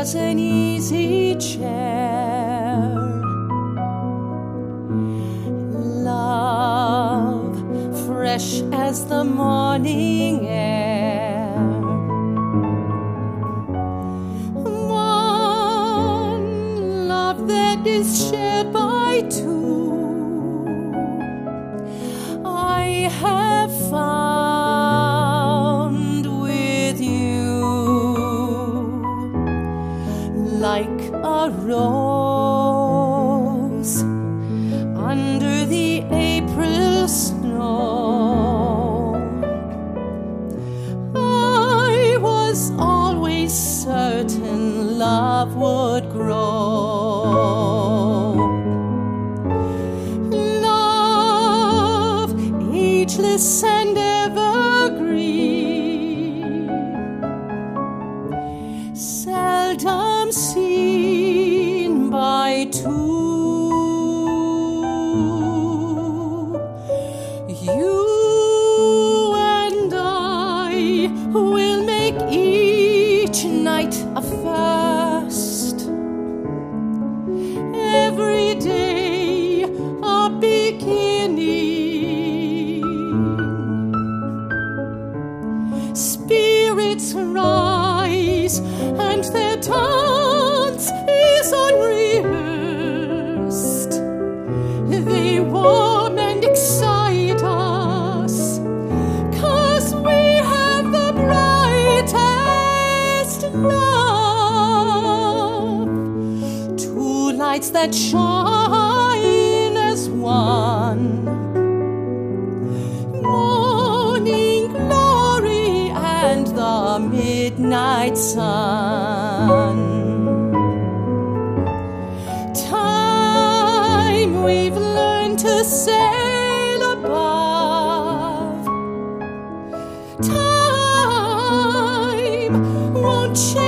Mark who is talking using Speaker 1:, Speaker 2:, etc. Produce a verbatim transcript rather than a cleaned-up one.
Speaker 1: as an easy chair. Love, fresh as the morning air. One love that is shared by two, I have found with you. Like a rose under the April snow, I was always certain love would grow. Love, ageless and evergreen, seldom seen by two. You and I will make each night a first, every day a beginning. Spirits rise and their dance is unrehearsed. They warm and excite us, 'cause we have the brightest love. Two lights that shine as one, morning glory and the midnight sun. Time we've learned to sail above. Time won't change